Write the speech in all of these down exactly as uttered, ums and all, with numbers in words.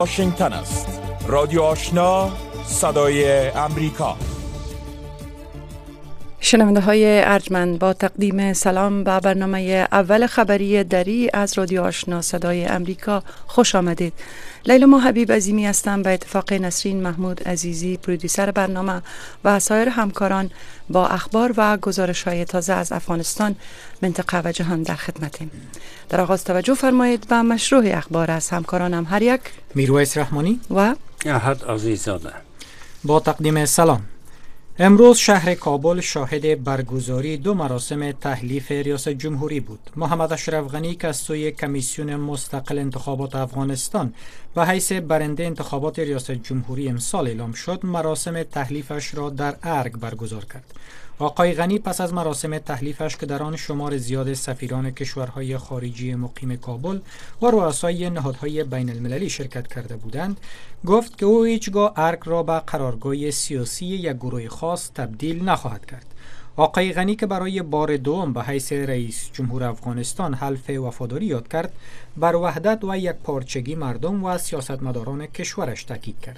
واشنگتن است. رادیو آشنا، صدای امریکا. شنونده های ارجمند، با تقدیم سلام به برنامه اول خبری دری از رادیو آشنا صدای امریکا خوش آمدید. لیلا ما حبیب عظیمی هستم. به اتفاق نسرین محمود عزیزی پرودیسر برنامه و سایر همکاران با اخبار و گزارش های تازه از افغانستان، منطقه و جهان در خدمتیم. در آغاز توجه فرمایید به مشروع اخبار از همکارانم. هر یک میرویس رحمانی و احد عزیزاده. با تقدیم سلام. امروز شهر کابل شاهد برگزاری دو مراسم تحلیف ریاست جمهوری بود. محمد اشرف غنی که از سوی کمیسیون مستقل انتخابات افغانستان به حیث برنده انتخابات ریاست جمهوری امسال اعلام شد، مراسم تحلیفش را در ارگ برگزار کرد. آقای غنی پس از مراسم تحلیفش که در آن شمار زیاد سفیران کشورهای خارجی مقیم کابل و رؤسای نهادهای بین المللی شرکت کرده بودند، گفت که او هیچگاه ارگ را به قرارگاه سیاسی یک گروه خاص تبدیل نخواهد کرد. آقای غنی که برای بار دوم به حیث رئیس جمهور افغانستان حلف وفاداری یاد کرد، بر وحدت و یک پارچگی مردم و سیاستمداران کشورش تاکید کرد.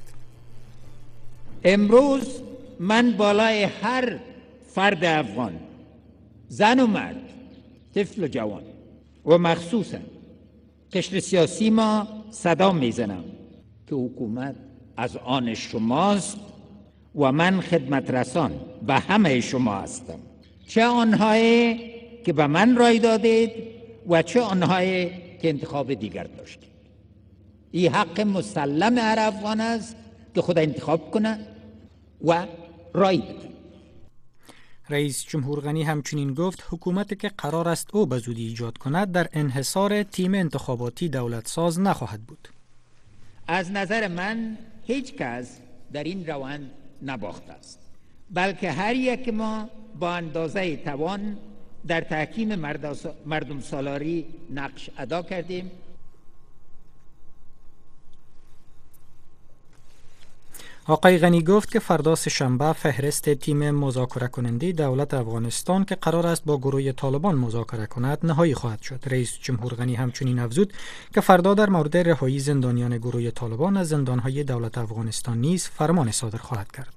امروز من بالای هر فرد افغان، زن و مرد، طفل و جوان و مخصوصا قشر سیاسی ما صدا میزنم که حکومت از آن شماست و من خدمت رسان به همه شما هستم، چه آنهایی که به من رای دادید و چه آنهایی که انتخاب دیگر داشتید. این حق مسلم هر افغان است که خود انتخاب کنه و رای بده. رئیس جمهور غنی همچنین گفت حکومتی که قرار است او به زودی ایجاد کند در انحصار تیم انتخاباتی دولت ساز نخواهد بود. از نظر من هیچ کس در این روند نباخته است، بلکه هر یک ما با اندازه توان در تحکیم مردم سالاری نقش ادا کردیم. آقای غنی گفت که فردا سه‌شنبه فهرست تیم مذاکره کننده دولت افغانستان که قرار است با گروه طالبان مذاکره کند نهایی خواهد شد. رئیس جمهور غنی همچنین افزود که فردا در مورد رهایی زندانیان گروه طالبان از زندانهای دولت افغانستان نیز فرمان صادر خواهد کرد.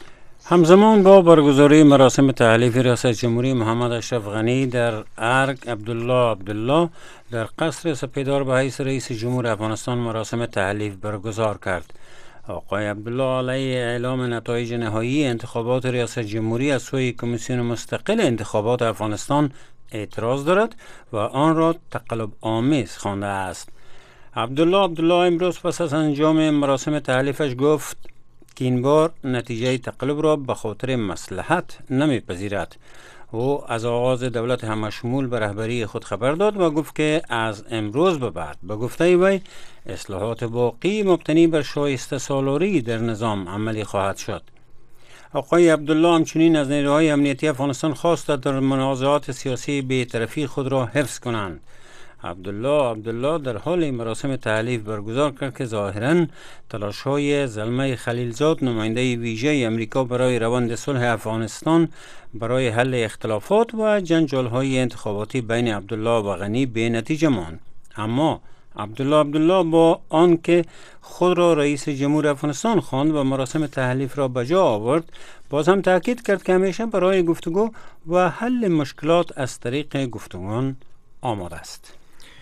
همزمان با برگزاری مراسم تحلیف ریاست جمهوری، محمد اشرف غنی در ارگ عبدالله عبدالله در قصر سپیدار به حیث رئیس جمهور افغانستان مراسم تحلیف برگزار کرد. آقای عبدالله علیه اعلام نتایج نهایی انتخابات ریاست جمهوری از سوی کمیسیون مستقل انتخابات افغانستان اعتراض دارد و آن را تقلب آمیز خوانده است. عبدالله عبدالله امروز پس از انجام مراسم تحلیفش گفت که این بار نتیجه تقلب را به خاطر مصلحت نمیپذیرد. او از آغاز دولت همشمول به رهبری خود خبر داد و گفت که از امروز به بعد به گفته وی اصلاحات باقی مبتنی بر شایسته سالاری در نظام عملی خواهد شد. آقای عبدالله همچنین از نیروهای امنیتی افغانستان خواست در منازعات سیاسی بی‌طرفی خود را حفظ کنند. عبدالله عبدالله در حال مراسم تحلیف برگزار کرد که ظاهراً تلاش‌های زلمه خلیلزاد نماینده ویژه امریکا برای روند صلح افغانستان برای حل اختلافات و جنجال‌های انتخاباتی بین عبدالله و غنی به نتیجه ماند. اما عبدالله عبدالله با آنکه خود را رئیس جمهور افغانستان خواند و مراسم تحلیف را به جا آورد، باز هم تاکید کرد که همیشه برای گفتگو و حل مشکلات از طریق گفتگوان آماده است.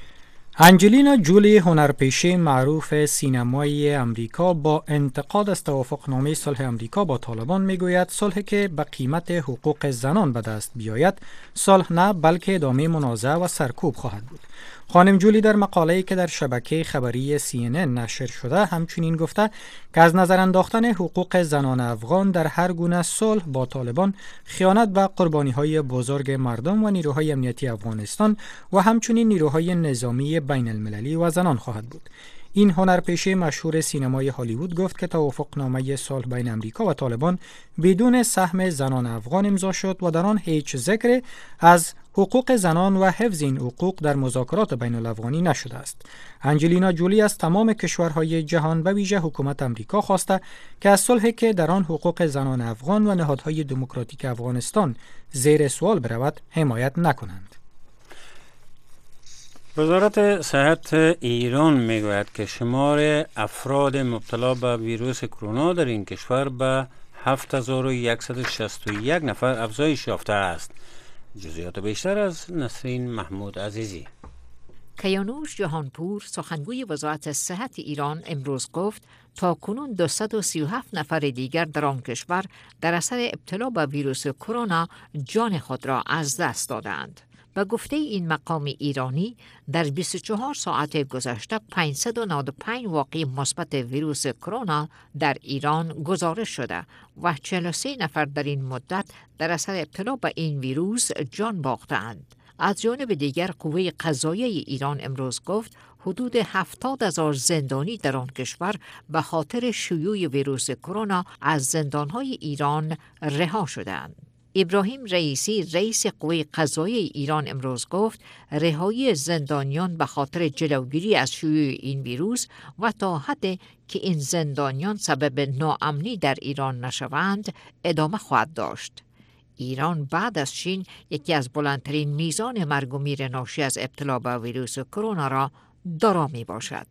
انجلینا جولی، هنرپیشه معروف سینمایی امریکا، با انتقاد از توافقنامه صلح امریکا با طالبان میگوید صلحی که به قیمت حقوق زنان به دست بیاید صلح نه بلکه ادامه منازعه و سرکوب خواهد بود. خانم جولی در مقاله‌ای که در شبکه خبری سی ان ان نشر شده همچنین گفته که از نظر انداختن حقوق زنان افغان در هر گونه صلح با طالبان خیانت به قربانی‌های بزرگ مردم و نیروهای امنیتی افغانستان و همچنین نیروهای نظامی بین المللی و زنان خواهد بود. این هنرپیشه مشهور سینمای هالیوود گفت که توافقنامه صلح بین امریکا و طالبان بدون سهم زنان افغان امضا شد و در آن هیچ ذکر از حقوق زنان و حفظ این حقوق در مذاکرات بین الافغانی نشده است. انجلینا جولی از تمام کشورهای جهان به ویژه حکومت امریکا خواسته که از صلحی که در آن حقوق زنان افغان و نهادهای دموکراتیک افغانستان زیر سوال برود حمایت نکنند. وزارت صحت ایران میگوید که شمار افراد مبتلا به ویروس کرونا در این کشور به هفت هزار و صد و شصت و یک نفر افزایش یافته است. جزئیات بیشتر از نسرین محمود عزیزی. کیانوش جهانپور سخنگوی وزارت صحت ایران امروز گفت تا کنون دویست و سی و هفت نفر دیگر در آن کشور در اثر ابتلا به ویروس کرونا جان خود را از دست دادند. به گفته این مقام ایرانی در بیست و چهار ساعت گذشته پانصد و نود و پنج واقعه مثبت ویروس کرونا در ایران گزارش شده و چهل و سه نفر در این مدت در اثر ابتلا به این ویروس جان باختند. از جانب دیگر قوه قضاییه ایران امروز گفت حدود هفتاد هزار زندانی در آن کشور به خاطر شیوع ویروس کرونا از زندانهای ایران رها شدند. ابراهیم رئیسی رئیس قوه قضاییه ایران امروز گفت رهایی زندانیان به خاطر جلوگیری از شیوع این ویروس و تا حدی که این زندانیان سبب ناامنی در ایران نشوند ادامه خواهد داشت. ایران بعد از چین یکی از بلندترین میزان مرگ و میر ناشی از ابتلا به ویروس کرونا را دارا می باشد.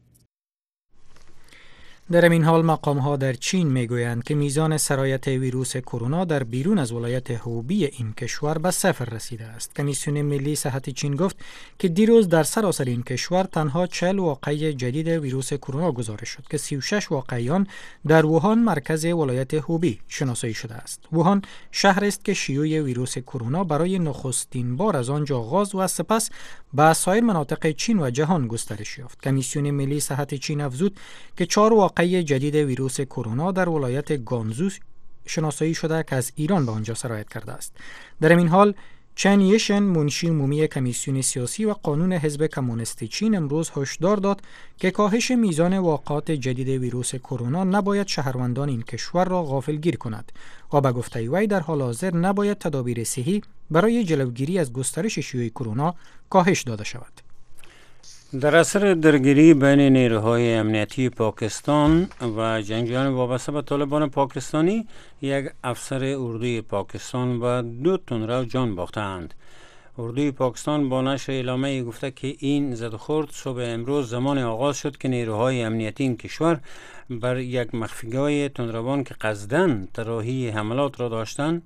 در این حال مقام ها در چین می گویند که میزان سرایت ویروس کرونا در بیرون از ولایت هوبی این کشور به صفر رسیده است. کمیسیون ملی صحت چین گفت که دیروز در سراسر این کشور تنها چهل واقعه جدید ویروس کرونا گزارش شد که سی و شش واقعیان در ووهان مرکز ولایت هوبی شناسایی شده است. ووهان شهر است که شیوع ویروس کرونا برای نخستین بار از آنجا آغاز و سپس به سایر مناطق چین و جهان گسترش یافت. کمیسیون ملی صحت چین افزود که چهار واقعه جدید ویروس کرونا در ولایت گانزو شناسایی شده که از ایران به آنجا سرایت کرده است. در این حال چن یشن منشی عمومی کمیسیون سیاسی و قانون حزب کمونیست چین امروز هشدار داد که کاهش میزان واقعات جدید ویروس کرونا نباید شهروندان این کشور را غافلگیر کند و به گفته وی در حال حاضر نباید تدابیر صحی برای جلوگیری از گسترش شیوع کرونا کاهش داده شود. در اثر درگیری بین نیروهای امنیتی پاکستان و جنگجویان وابسته به طالبان پاکستانی، یک افسر اردوی پاکستان و دو تندرو جان باختند. اردوی پاکستان با نشر اعلامیه گفته که این زد و خورد صبح امروز زمان آغاز شد که نیروهای امنیتی این کشور بر یک مخفیگاه تندروان که قصداً طراحی حملات را داشتند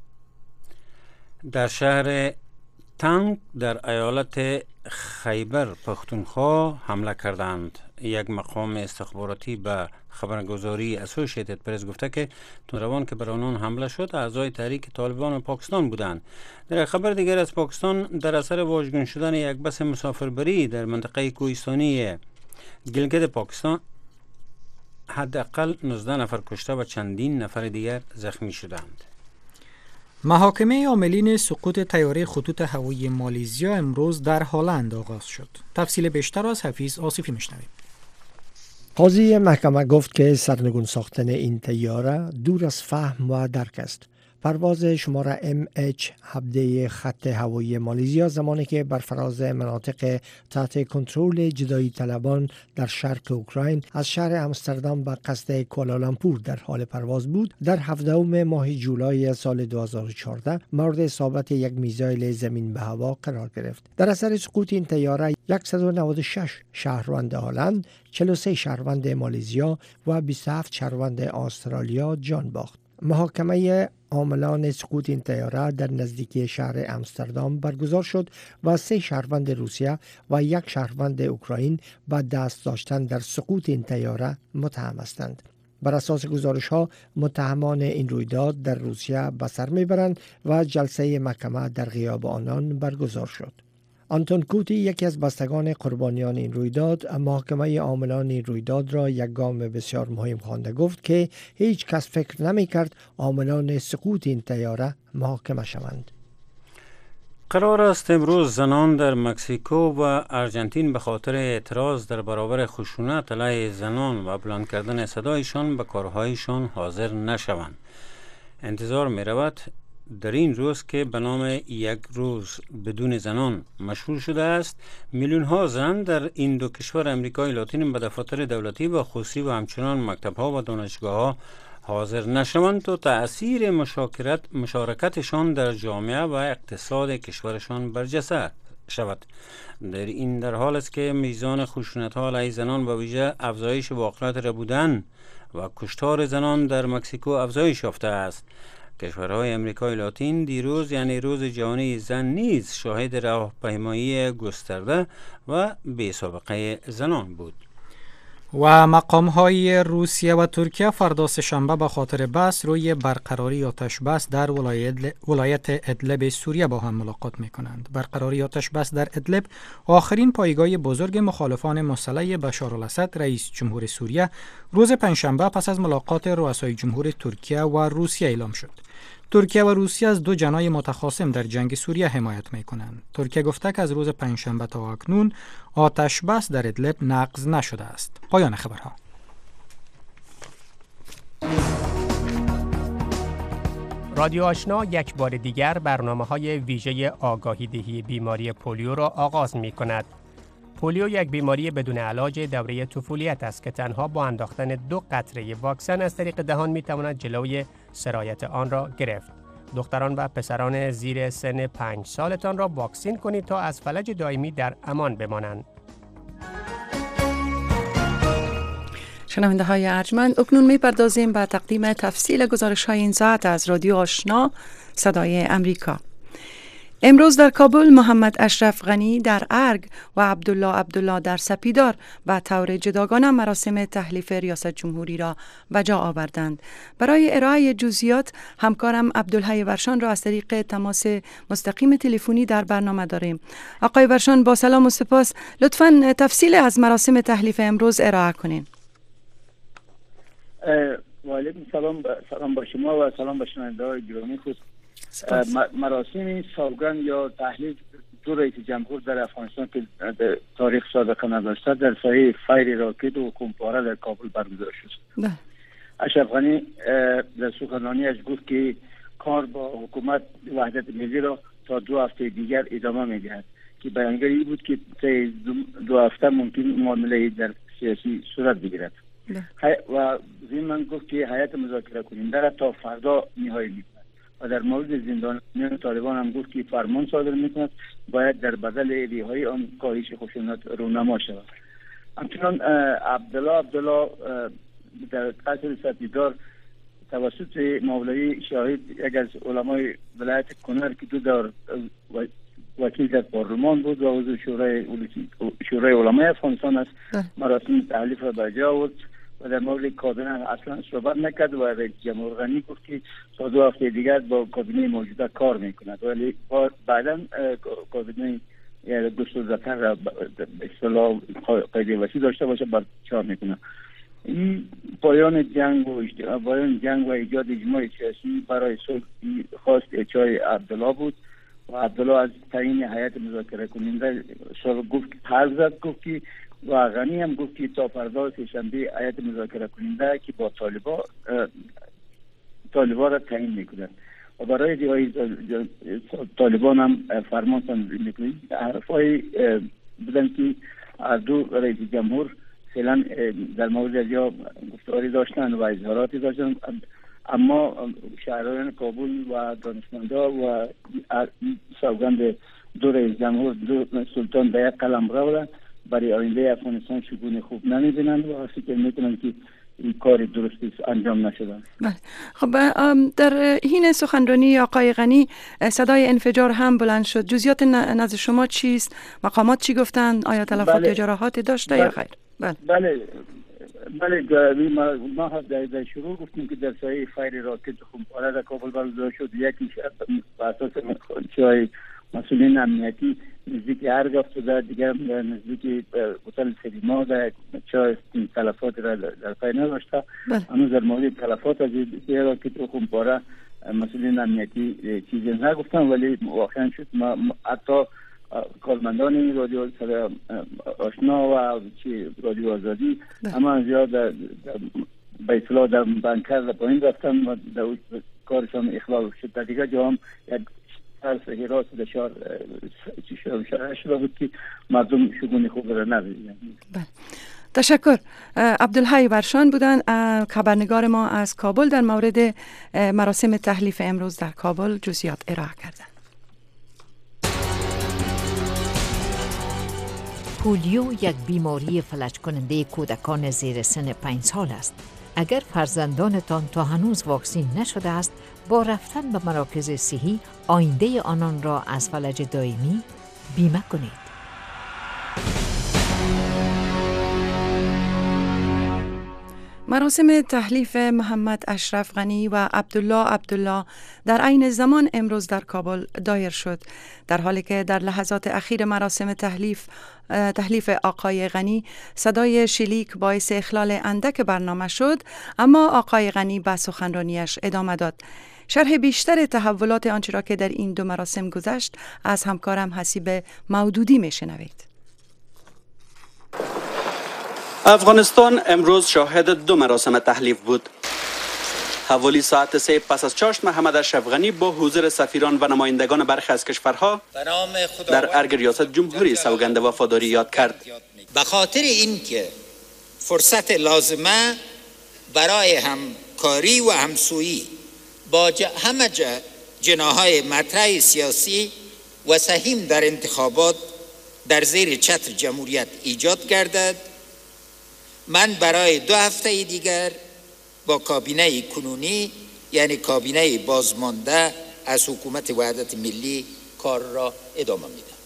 در شهر تنگ در ایالت خیبر پختونخوا حمله کردند. یک مقام استخباراتی به خبرگزاری اسوسییتد پرس گفته که تندروان که بر آنان حمله شد اعضای تحریک طالبان پاکستان بودند. در خبر دیگر از پاکستان، در اثر واژگون شدن یک بس مسافربری در منطقه کوهستانی گلگت پاکستان حداقل نوزده نفر کشته و چندین نفر دیگر زخمی شدند. محاکمه عاملین سقوط طیاره خطوط هوایی مالزیا امروز در هلند آغاز شد. تفصیل بیشتر از حفیظ آصفی میشنویم. قاضی محکمه گفت که سرنگون ساختن این طیاره دور از فهم و درک است. پرواز شماره ام اچ هفده خط هوایی مالزیا زمانی که بر فراز مناطق تحت کنترل جدایی طلبان در شرق اوکراین از شهر امستردام به قصد کوالالامپور در حال پرواز بود، در هفدهم ماه جولای سال دو هزار و چهارده مورد اصابت یک میزایل زمین به هوا قرار گرفت. در اثر سقوط این طیاره صد و نود و شش شهروند هلند، چهل و سه شهروند مالزیا و بیست و هفت شهروند استرالیا جان باخت. محاکمه عاملان سقوط این طیاره در نزدیکی شهر امستردام برگزار شد و سه شهروند روسیه و یک شهروند اوکراین با دست داشتن در سقوط این طیاره متهم هستند. بر اساس گزارش ها متهمان این رویداد در روسیه به سر میبرند و جلسه محکمه در غیاب آنان برگزار شد. آنتون کوتی، یکی از بستگان قربانیان این رویداد، محاکمه عاملان این رویداد را یک گام بسیار مهم خوانده. گفت که هیچ کس فکر نمی کرد عاملان سقوط این طیاره محاکمه شوند. قرار است امروز زنان در مکزیکو و آرژانتین به خاطر اعتراض در برابر خشونت علیه زنان و بلند کردن صدایشان به کارهایشان حاضر نشوند. انتظار می رود در این روز که به نام یک روز بدون زنان مشهور شده است، میلیون ها زن در این دو کشور امریکای لاتین به دفاتر دولتی و خصوصی و همچنان مکتب ها و دانشگاه ها حاضر نشوند تا تأثیر مشارکت مشارکتشان در جامعه و اقتصاد کشورشان برجسته شود. در این در حال است که میزان خشونت‌ها علیه زنان به ویژه افزایش واقعیت ربودن و کشتار زنان در مکزیکو افزایش یافته است. کشورهای امریکای لاتین دیروز یعنی روز جهانی زن نیز شاهد راهپیمایی گسترده و بی سابقه زنان بود. و مقام‌های روسیه و ترکیه فردا سه‌شنبه به خاطر بحث روی برقراری آتش بس در ولایت ادلب سوریه با هم ملاقات می‌کنند. برقراری آتش بس در ادلب آخرین پایگاه بزرگ مخالفان مسلح بشارالاسد رئیس جمهور سوریه روز پنجشنبه پس از ملاقات رؤسای جمهور ترکیه و روسیه اعلام شد. ترکیه و روسیه از دو جناح متخاصم در جنگ سوریه حمایت می‌کنند. ترکیه گفته که از روز پنجشنبه تا اکنون آتش بس در ادلب نقض نشده است. پایان خبرها. رادیو آشنا یک بار دیگر برنامه‌های ویژه آگاهی دهی بیماری پولیو را آغاز می‌کند. پولیو یک بیماری بدون علاج دوره طفولیت است که تنها با انداختن دو قطره واکسن از طریق دهان می‌تواند جلوی سرایت آن را گرفت. دختران و پسران زیر سن پنج سالتان را واکسین کنید تا از فلج دائمی در امان بمانند. شنونده های ارجمند، اکنون می‌پردازیم به تقدیم تفصیل گزارش های این ساعت از رادیو آشنا صدای امریکا. امروز در کابل محمد اشرف غنی در ارگ و عبدالله عبدالله در سپیدار به طور جداگانه مراسم تحلیف ریاست جمهوری را به جا آوردند. برای ارائه جزئیات همکارم عبدالحی ورشان را از طریق تماس مستقیم تلفنی در برنامه داریم. آقای ورشان، با سلام و سپاس، لطفاً تفصیل از مراسم تحلیف امروز ارائه کنین. و علیکم سلام سلام با شما و سلام با شنونده‌های گرامی خود. مراسم سوگند یا تحلیف دو رئیس جمهور در افغانستان که در تاریخ سابقه نداشته در سایه فیر راکت و کمپاره در کابل برگزار شد. اشرف غنی در سخنرانیش گفت که کار با حکومت وحدت ملی را تا دو هفته دیگر ادامه می‌دهد که بیانگر بود که تا دو هفته ممکن معامله در سیاسی صورت بگیرد. و ضمن گفت که هیئت مذاکره کننده را تا فردا نهایی می‌کند و در مورد زندانیان طالبان هم گفت که فرمان صادر می‌کند باید در بدل رهایی آن کاهش خشونت رونما شود. همچنان عبدالله عبدالله در قصر سپیدار توسط مولوی شاهد یک از علمای ولایت کنر که دو دور وکیل در پارلمان بود و عضو شورای شورای علمای افغانستان است مراسم تحلیف را به جا آورد و در مورد کابینه اصلا صحبت نکرد و رئیس جمهور غنی گفت که تا دو هفته دیگر با کابینه موجوده کار میکند ولی بعدا کابینه گسترده‌تر را به اصطلاح قید وسیع داشته باشه برگزار میکنه. این پایان جنگ و پایان جنگ و ایجاد اجماع سیاسی برای صلح خواست اجرای عبدالله بود و عبدالله از تعیین هیئت مذاکره کننده سال گفت حرف زد گفت که و غنی هم گفت که تا فردا سه‌شنبه هیئت مذاکره کننده که با طالبان طالبان را تعیین میکنند و برای رهایی طالبان هم فرمان صادر میکنند. حرفای بودن که از دو رئیس جمهور فعلا در مورد یا گفتاری داشتن و اظهاراتی داشتن، اما شهران کابل و دانشمندا و سوگند دو رئیس جمهور دو سلطان به یک قلم راولن برای آینده افغانستان شگون خوب نمی‌بینند و فکر می‌کنند که این کار درستی انجام نشده. خب در حین سخنرانی آقای غنی صدای انفجار هم بلند شد. جزئیات نزد شما چیست؟ مقامات چی گفتند؟ آیا تلفات یا جراحاتی داشته بله. یا خیر؟ بله بله بله ما ما در شروع گفتیم که در سایه فیر راکت خمپاره در کابل برگزار شد. یکی بر اساس چای مسئولین امنیتی نزدیک ارگ افتاده، دیگر نزدیک هتل سریما در چای تلفات را در پی نداشته. هنوز در مورد تلفات از راکت خمپاره مسئولین امنیتی چیزی نگفتن ولی واقعا شد ما حتی کارمندان رادیو آشنا و رادیو آزادی اما زیاد به اصطلاح در بنکر در پایین رفتن و در کارشان اخلال شد. در دیگر جا هم یک طرف حراس در شهر شهر شده بود که مردم شگون خوب را ندیدند. تشکر. عبدالحی ورشان بودن خبرنگار ما از کابل در مورد مراسم تحلیف امروز در کابل جزئیات ارائه کردند. پولیو یک بیماری فلج کننده کودکان زیر سن پنج سال است. اگر فرزندانتان تا هنوز واکسین نشده است، با رفتن به مراکز صحی آینده آنان را از فلج دائمی بیمه کنید. مراسم تحلیف محمد اشرف غنی و عبدالله عبدالله در عین زمان امروز در کابل دایر شد، در حالی که در لحظات اخیر مراسم تحلیف تحلیف آقای غنی صدای شلیک باعث اخلال اندک برنامه شد، اما آقای غنی به سخنرانیش ادامه داد. شرح بیشتر تحولات آنچه را که در این دو مراسم گذشت از همکارم حسیب مودودی میشنوید. افغانستان امروز شاهد دو مراسم تحلیف بود. حوالی ساعت سه پس از چاشت محمد اشرف غنی با حضور سفیران و نمایندگان برخی از کشورها در ارگ ریاست جمهوری سوگند وفاداری یاد کرد. به خاطر اینکه فرصت لازمه برای همکاری و همسویی با همه جناح‌های مطرح سیاسی و سهیم در انتخابات در زیر چتر جمهوریت ایجاد گردد، من برای دو هفته دیگر با کابینه کنونی یعنی کابینه بازمانده از حکومت وحدت ملی کار را ادامه میدم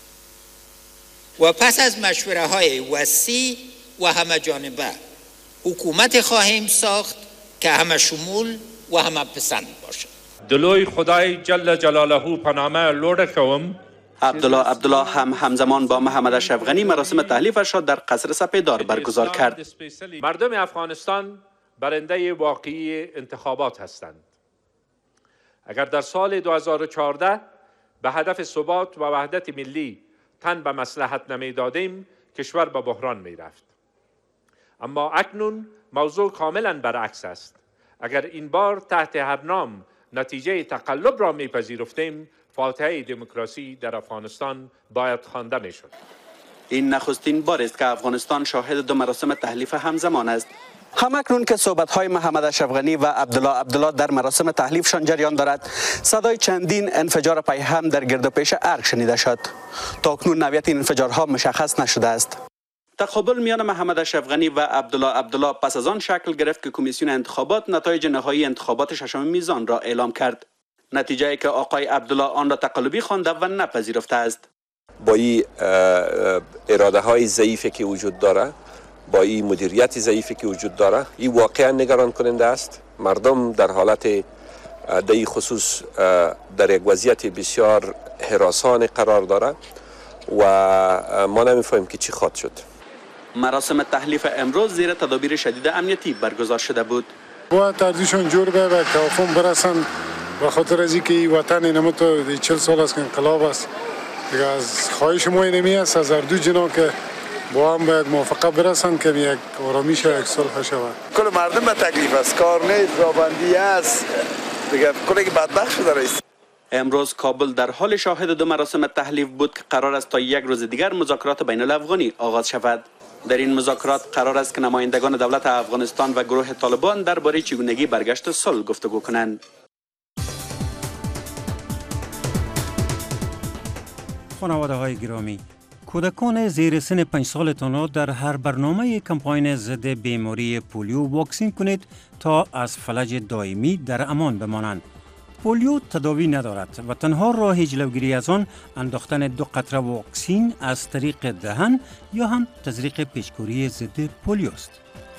و پس از مشوره های وسیع و همه جانبه حکومت خواهیم ساخت که همه شمول و همه پسند باشد. دلوی خدای جل جلاله پنامه لوڑه کوم. عبدالله عبدالله هم همزمان با محمد اشرف غنی مراسم تحلیفش را در قصر سپیدار برگزار کرد. مردم افغانستان برنده واقعی انتخابات هستند. اگر در سال دو هزار و چهارده به هدف ثبات و وحدت ملی تن به مصلحت نمی دادیم، کشور به بحران می رفت. اما اکنون موضوع کاملا برعکس است. اگر این بار تحت هر نام نتیجه تقلب را می پذیرفتیم، فاتحه دموکراسی در افغانستان باید خوانده می شد. این نخستین بار است که افغانستان شاهد دو مراسم تحلیف همزمان است. همکنون که صحبت‌های محمد اشرف غنی و عبدالله عبدالله در مراسم تحلیفشان جریان دارد، صدای چندین انفجار پیهم در گرد و پیش ارگ شنیده شد. تاکنون نوعیت این انفجارها مشخص نشده است. تقابل میان محمد اشرف غنی و عبدالله عبدالله پس از آن شکل گرفت که کمیسیون انتخابات نتایج نهایی انتخابات ششم میزان را اعلام کرد. نتیجه ای که آقای عبدالله آن را تقلبی خوانده و نپذیرفته است. با این اراده های ضعیفی که وجود داره، با این مدیریت ضعیفی که وجود داره، این واقعا نگران کننده است. مردم در حالت در این خصوص در یک وضعیت بسیار هراسان قرار داره و ما نمیفهمیم که چی خواهد شد. مراسم تحلیف امروز زیر تدابیر شدید امنیتی برگزار شده بود. باید تردیشان جور به و توافق برسن به خاطر از اینکه این وطن اینم تو چهل سال است که انقلاب است. دیگه از خواهش ما اینمی است از هر دو جناح که با هم باید موافقه برسن که یک آرامیش یک صلح شود. کل مردم به تکلیف است، کار نیست، رابندی است. دیگه کلی که بدبخت شده رئیس. امروز کابل در حال شاهد دو مراسم تحلیف بود که قرار است تا یک روز دیگر مذاکرات بین الافغانی آغاز شود. در این مذاکرات قرار است که نمایندگان دولت افغانستان و گروه طالبان درباره چگونگی برگشت صلح گفتگو کنند. خانواده های گرامی، کودکان زیر سن پنج سالتان را در هر برنامه کمپاین ضد بیماری پولیو واکسین کنید تا از فلج دائمی در امان بمانند. پولیو تداوی ندارد و تنها راه جلوگیری از آن انداختن دو قطره واکسین از طریق دهن یا هم تزریق پیچکوری ضد پولیو است.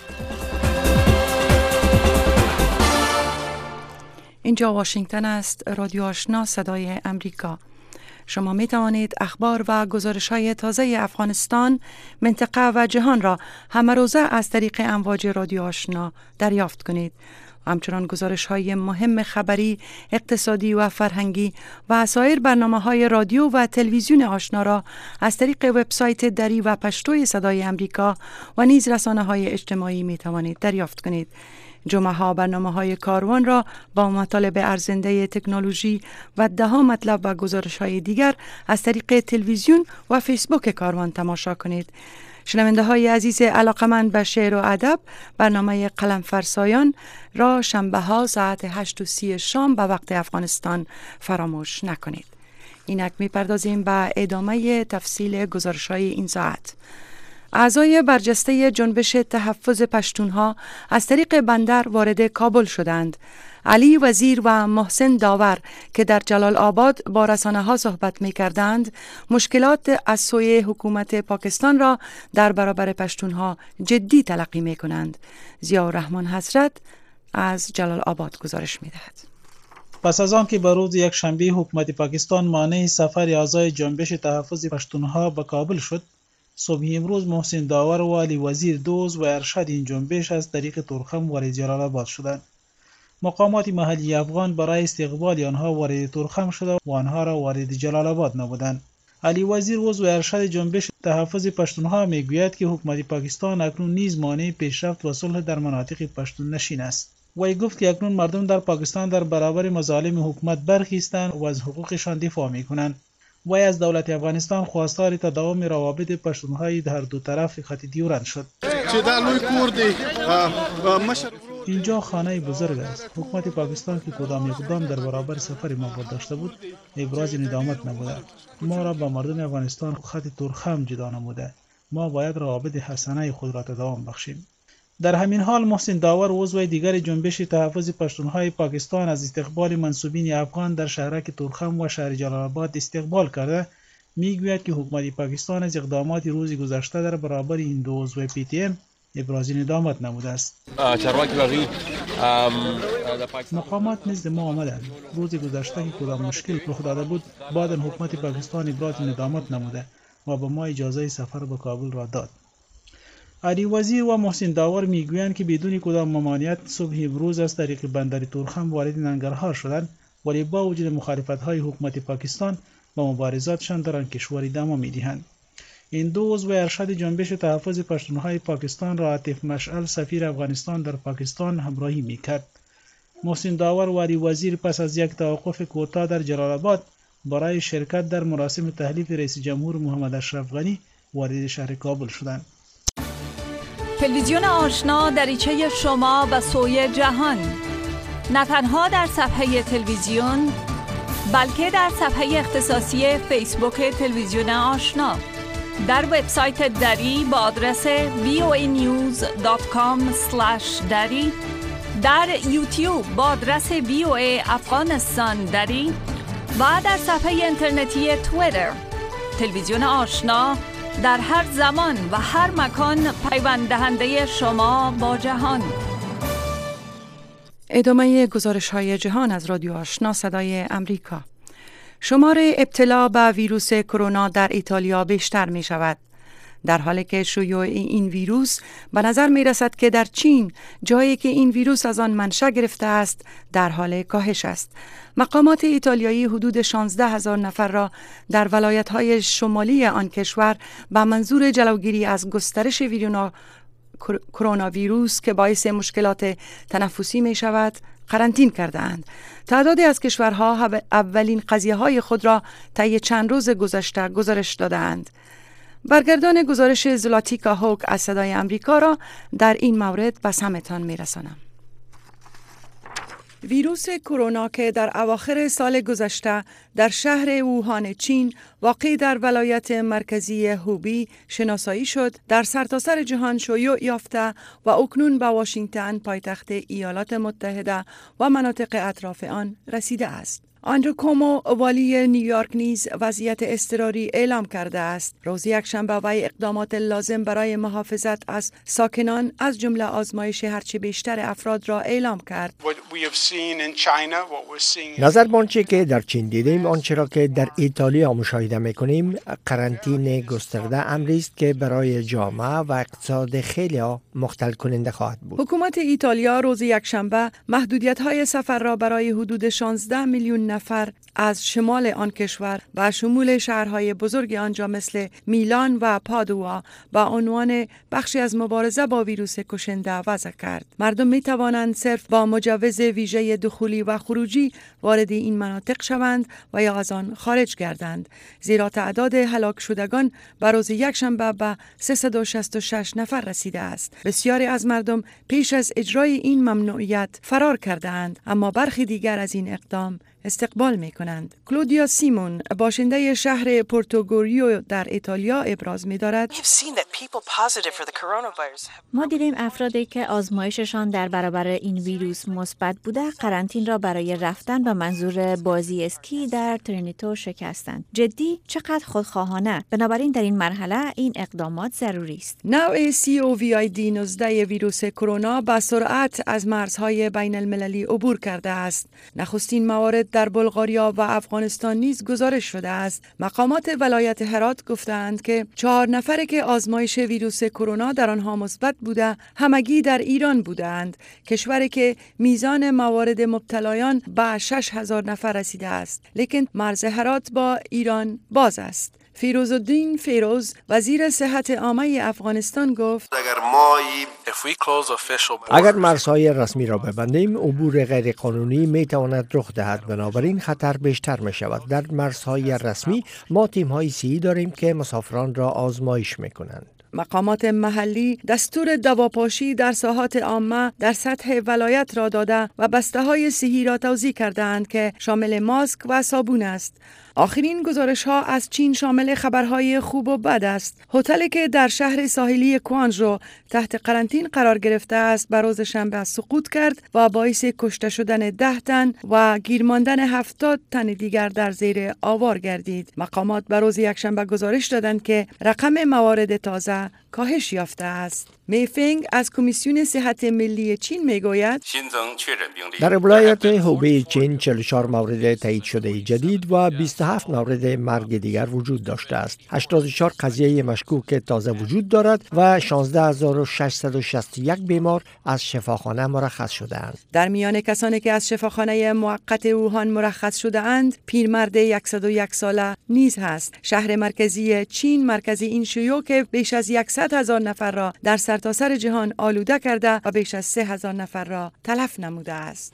اینجا واشنگتن است، رادیو آشنا صدای امریکا. شما می توانید اخبار و گزارش‌های تازه افغانستان، منطقه و جهان را همه روزه از طریق امواج رادیو آشنا دریافت کنید. همچنان گزارش‌های مهم خبری، اقتصادی و فرهنگی و سایر برنامه‌های رادیو و تلویزیون آشنا را از طریق وبسایت دری و پشتوی صدای امریکا و نیز رسانه‌های اجتماعی می توانید دریافت کنید. جمعه ها برنامه های کاروان را با مطالب ارزنده تکنولوژی و ده ها مطلب و گزارش های دیگر از طریق تلویزیون و فیسبوک کاروان تماشا کنید. شنونده های عزیز علاقمند به شعر و ادب، برنامه قلم فرسایان را شنبه ها ساعت هشت و سی شام به وقت افغانستان فراموش نکنید. اینک میپردازیم به ادامه تفصیل گزارش‌های این ساعت. اعضای برجسته جنبش تحفظ پشتونها از طریق بندر وارد کابل شدند. علی وزیر و محسن داور که در جلال آباد با رسانه ها صحبت می کردند، مشکلات از سوی حکومت پاکستان را در برابر پشتونها جدی تلقی می کنند. ضیاءالرحمن حسرت از جلال آباد گزارش می دهد. پس از آن که به روز یک شنبه حکومت پاکستان مانع سفر اعضای جنبش تحفظ پشتونها به کابل شد، صبح امروز محسن داور و علی وزیر دوز و ارشد این جنبش از طریق تورخم وارد جلال آباد شدند. مقامات محلی افغان برای استقبال آنها وارد تورخم شده و آنها را وارد جلال آباد نمودند. علی وزیر عضو ارشد جنبش تحفظ پشتونها میگوید که حکومت پاکستان اکنون نیز مانع پیشرفت و صلح در مناطق پشتون نشین است. وی گفت که اکنون مردم در پاکستان در برابر مظالم حکومت برخیستند و از حقوقشان دفاع میکنند. وی از دولت افغانستان خواستار تداوم روابط پشتونهای در دو طرف خط دیورند شد. اینجا خانه بزرگ است. حکومت پاکستان که کدام اقدام در برابر سفر ما داشته بود ابراز ندامت نبوده. ما را با مردم افغانستان خط تورخم جدا نموده. ما باید روابط حسنه خود را تداوم بخشیم. در همین حال محسن داور عضو دیگر جنبش تحفظ پشتونهای پاکستان از استقبال منسوبین افغان در شهرک تورخم و شهر جلال آباد استقبال کرده، میگوید که حکومت پاکستان از اقدامات روز گذشته در برابر این دو عضو پی تی ام ابراز ندامت نموده است. مقامات نزد ما آمدند. روز گذشته که کدام مشکل رخ داده بود، بعد حکومت پاکستان ابراز ندامت نموده و به ما اجازه سفر به کابل را داد. علی وزیر و محسن داور میگویند که بدون کدام ممانعت صبح امروز از طریق بندر تورخم وارد ننگرهار شدند، ولی با وجود مخالفت‌های حکومت پاکستان با مبارزاتشان در آن کشور ادامه می‌دهند. این دو عضو ارشد جنبش تحفظ پشتونهای پاکستان را عاطف مشعل سفیر افغانستان در پاکستان همراهی می‌کرد. محسن داور و علی وزیر پس از یک توقف کوتاه در جلال آباد برای شرکت در مراسم تحلیف رئیس جمهور محمد اشرف غنی وارد شهر کابل شدند. تلویزیون آشنا دریچه شما به سوی جهان، نه تنها در صفحه تلویزیون بلکه در صفحه اختصاصی فیسبوک تلویزیون آشنا، در وبسایت دری با آدرس وی او ای نیوز دات کام اسلش دری، در یوتیوب با آدرس وی او ای افغانستان دری و در صفحه اینترنتی توییتر. تلویزیون آشنا در هر زمان و هر مکان پیوند دهنده شما با جهان. ادامه گزارش های جهان از رادیو آشنا صدای امریکا. شمار ابتلا به ویروس کرونا در ایتالیا بیشتر می شود، در حالی که شیوع این ویروس به نظر می رسد که در چین، جایی که این ویروس از آن منشأ گرفته است، در حال کاهش است. مقامات ایتالیایی حدود شانزده هزار نفر را در ولایت‌های شمالی آن کشور به منظور جلوگیری از گسترش ویرونا کرونا ویروس که باعث مشکلات تنفسی می شود قرنطین کردند. تعدادی از کشورها اولین قضیه‌های خود را طی چند روز گذشته گزارش دادند. برگردان گزارش زلاتیکا هوک از صدای امریکا را در این مورد به سمتان می رسانم. ویروس کرونا که در اواخر سال گذشته در شهر ووهان چین واقع در ولایت مرکزی هوبی شناسایی شد، در سرتاسر جهان شیوع یافته و اکنون به واشنگتن پایتخت ایالات متحده و مناطق اطراف آن رسیده است. آندرو کومو والی نیویورک نیز وضعیت اضطراری اعلام کرده است. روز یکشنبه وی اقدامات لازم برای محافظت از ساکنان از جمله آزمایش هرچه بیشتر افراد را اعلام کرد. نظر به آنچه که در چین دیدیم، آنچه را که در ایتالیا مشاهده می‌کنیم، قرنطینه گسترده امری است که برای جامعه و اقتصاد خیلی مختل کننده خواهد بود. حکومت ایتالیا روز یکشنبه محدودیت‌های سفر را برای حدود شانزده میلیون نفر از شمال آن کشور و شمول شهرهای بزرگ آنجا مثل میلان و پادوا با عنوان بخشی از مبارزه با ویروس کشنده وضع کرد. مردم می توانند صرف با مجوز ویژه دخولی و خروجی وارد این مناطق شوند و یا از آن خارج گردند، زیرا تعداد هلاک شدگان بر روز یکشنبه به سیصد و شصت و شش نفر رسیده است. بسیاری از مردم پیش از اجرای این ممنوعیت فرار کردند، اما برخی دیگر از این اقدام استقبال می کنند. کلودیا سیمون باشنده شهر پورتوگوریو در ایتالیا ابراز می دارد ما دیدیم افرادی که آزمایششان در برابر این ویروس مثبت بوده قرنطین را برای رفتن به منظور بازی اسکی در ترینیتو شکستند. جدی چقدر خودخواهانه. بنابراین در این مرحله این اقدامات ضروری است. نوع سی او وی آی دی نوزده ویروس کرونا با سرعت از مرزهای بین المللی عبور کرده است. نخستین موارد در بلغاریا و افغانستان نیز گزارش شده است. مقامات ولایت هرات گفتند که چهار نفری که آزمایش ویروس کرونا در آنها مثبت بوده همگی در ایران بودند، کشوری که میزان موارد مبتلایان به شش هزار نفر رسیده است. لیکن مرز هرات با ایران باز است. فیروزالدین فیروز وزیر صحت عامه افغانستان گفت اگر مرزهای رسمی را ببندیم عبور غیر قانونی می تواند رخ دهد، بنابراین خطر بیشتر می شود. در مرزهای رسمی ما تیم های صحی داریم که مسافران را آزمایش می کنند. مقامات محلی دستور دواپاشی در ساحات عامه در سطح ولایت را داده و بسته های صحی را توزیع کردند که شامل ماسک و صابون است. آخرین گزارش ها از چین شامل خبرهای خوب و بد است. هتلی که در شهر ساحلی کوانژو تحت قرنطین قرار گرفته است به روز شنبه سقوط کرد و باعث کشته شدن ده تن و گیر ماندن هفتاد تن دیگر در زیر آوار گردید. مقامات به روز یکشنبه گزارش دادند که رقم موارد تازه کاهش یافته است. میفنگ از کمیسیون صحت ملی چین میگوید در ولایت هوبی چین چهل و چهار مورد تایید شده جدید و بیست و هفت مورد مرگ دیگر وجود داشته است. هشتاد و چهار قضیه مشکوک تازه وجود دارد و شانزده هزار و ششصد و شصت و یک بیمار از شفاخانه مرخص شده اند. در میان کسانی که از شفاخانه موقت ووهان مرخص شده اند پیرمرد صد و یک ساله نیز هست. شهر مرکزی چین مرکزی این شیوع که بیش از صد هزار نفر را در سرتاسر جهان آلوده کرده و بیش از سه هزار نفر را تلف نموده است.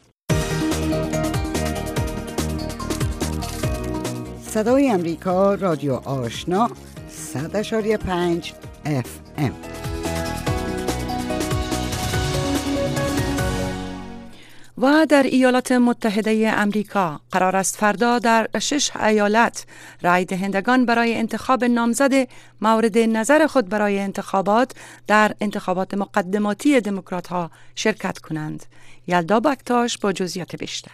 صدای امریکا رادیو آشنا صد و پنج اف ام. و در ایالات متحده امریکا قرار است فردا در شش ایالت رای دهندگان برای انتخاب نامزد مورد نظر خود برای انتخابات در انتخابات مقدماتی دموکرات ها شرکت کنند. یلدا بکتاش با جزئیات بیشتر.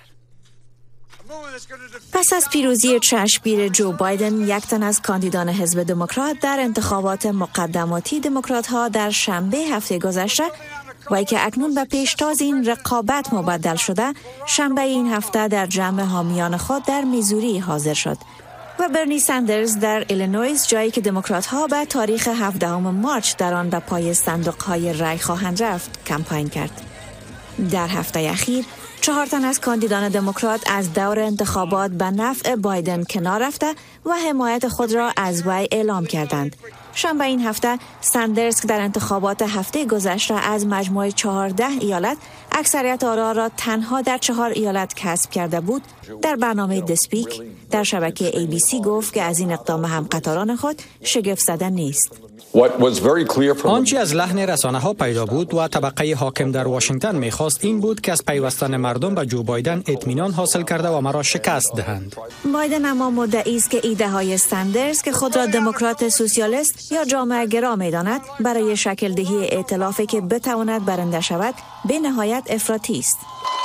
پس از پیروزی چشمگیر جو بایدن، یک تن از کاندیدان حزب دموکرات در انتخابات مقدماتی دموکرات ها در شنبه هفته گذشته و که اکنون به پیشتاز این رقابت مبدل شده، شنبه این هفته در جمع حامیان خود در میزوری حاضر شد و برنی سندرز در ایلینویس، جایی که دموکرات ها به تاریخ هفدهم مارچ در آن به پای صندوق های رای خواهند رفت، کمپاین کرد. در هفته اخیر چهار تن از کاندیدان دموکرات از دور انتخابات به نفع بایدن کنار رفته و حمایت خود را از وی اعلام کردند. شنبه این هفته سندرز که در انتخابات هفته گذشته از مجموع چهارده ایالت اکثریت آرا را تنها در چهار ایالت کسب کرده بود، در برنامه دسپیک در شبکه ای بی سی گفت که از این اقدام همقطاران خود شگفت زده نیست. آنچه از لحن رسانه ها پیدا بود و طبقه حاکم در واشنگتن میخواست این بود که از پیوستن مردم به جو بایدن اطمینان حاصل کرده و مرا شکست دهند. بایدن اما مدعی است که ایده های سندرز که خود را دموکرات سوسیالیست یا جامعه گرا میداند برای شکل دهی ائتلافی که بتواند برنده شود به نهایت افراطی است.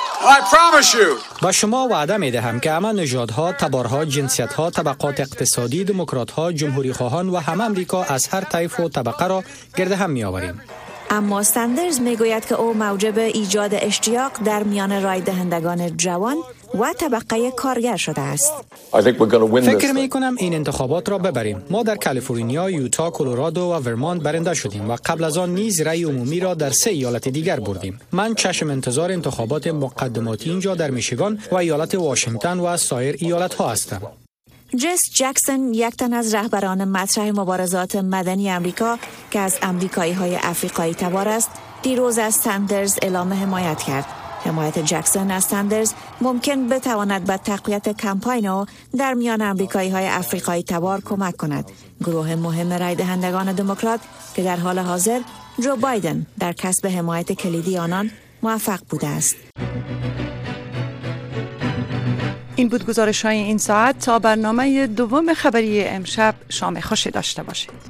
با شما وعده می دهم که همه نژادها، تبارها، جنسیتها، طبقات اقتصادی، دموکراتها، جمهوری خواهان و همه امریکا از هر طیف و طبقه را گرد هم می آوریم. اما سندرز می گوید که او موجب ایجاد اشتیاق در میان رای دهندگان جوان و طبقه کارگر شده است. فکر می کنم این انتخابات را ببریم. ما در کالیفرنیا، یوتا، کلرادو و ورمانت برنده شدیم و قبل از آن نیز رای عمومی را در سه ایالت دیگر بردیم. من چشم انتظار انتخابات مقدماتی اینجا در میشیگان و ایالت واشنگتن و سایر ایالت ها هستم. جس جکسون، یک تن از رهبران مطرح مبارزات مدنی امریکا که از امریکایی های افریقایی تبار است، دیروز از سندرز اعلام حمایت کرد. حمایت جکسون از سندرز ممکن بتواند به تقویت کمپاین او در میان امریکایی های افریقایی تبار کمک کند. گروه مهم رای دهندگان دموکرات که در حال حاضر جو بایدن در کسب حمایت کلیدی آنان موفق بوده است. این بود گزارش های این ساعت. تا برنامه دوم خبری امشب شام خوشی داشته باشید.